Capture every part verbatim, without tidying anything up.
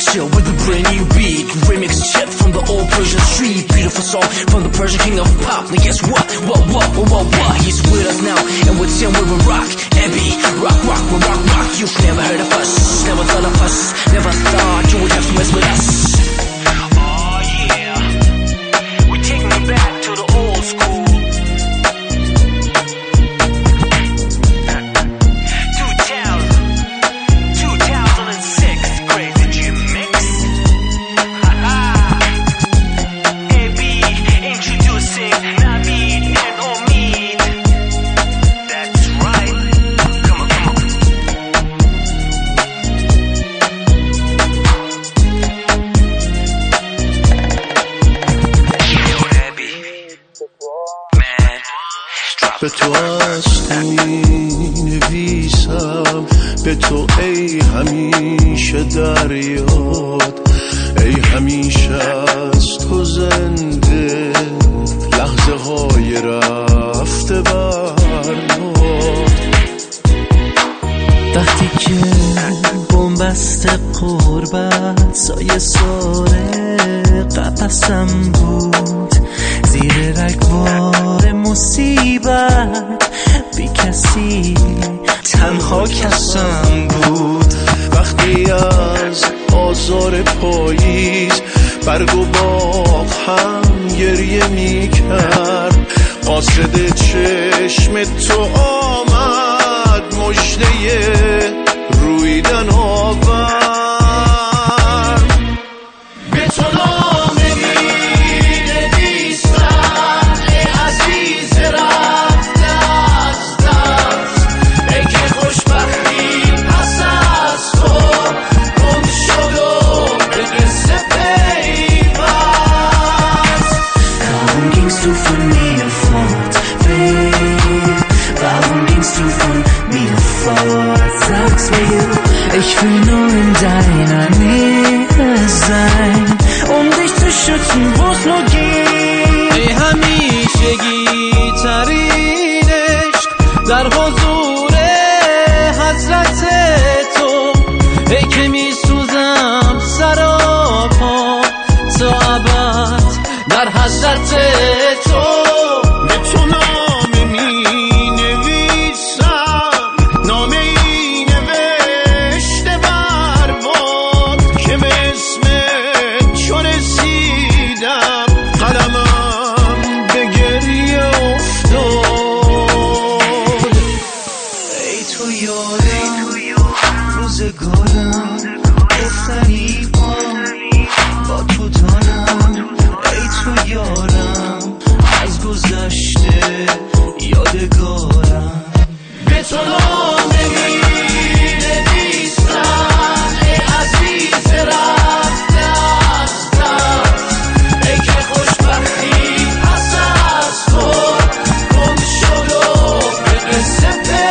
texture with a brand new beat. Remix shit from the old Persian street. Beautiful song from the Persian king of pop. Now guess what? What, what, what, what, what? He's with us now, and with him we will rock. Abby, rock, rock, we rock, rock. You've never heard of us, never thought of us, never thought you would have to mess with us. Oh yeah, we're taking it back to the old school. به تو هستی نویسم، به تو ای همیشه در یاد، ای همیشه از تو زنده لحظه های رفته برناد. وقتی که بنبست قربت سایه ساره قفسم بود، زیر رگبار مصیبت بی کسی تنها کسم بود. وقتی از آزار پاییز برگ و باغ هم گریه می کرد، قاصد چشم تو آمد مژده رویدن آورد. به تو نامه می نویسم ای عزیز رفته از دست، ای که خوشبختی پس از تو گم شد و به قصه پیوست. Warum gingst du von mir fort, Babe? Warum gingst du von mir fort? Sag's mir, ich will nur in deiner Nähe sein, um dich zu schützen, wo's nur geht. ای همیشگی ترین عشق در حضور حضرت تو، ای که می سوزم سراپا تا ابد در حضرت تو. به تو نامه می نویسم، نامه ای نوشته بر باد که به اسم چو رسیدم قلمم به گریه افتاد. ای تو یارم روزگارم گفتنی پام با تو دارم، ای تو یارم از گذشته یادگارم. به تو نامه می نویسم ای عزیز رفته از دست، ای که خوشبختی پس از تو گم شد و به قصه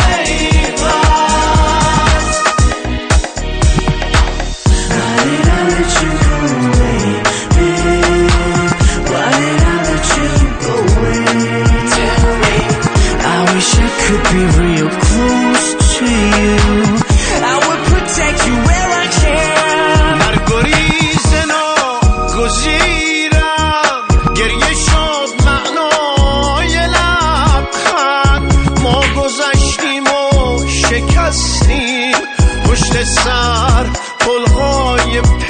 پیوست. Why did I let you go away, babe? Why did I let you go away? Tell me. I wish I could be real close to you. I would protect you where I can. در گریز ناگزیرم گریه شد معنای لبخند. ما گذشتیم و شکستیم پشت سر پلهای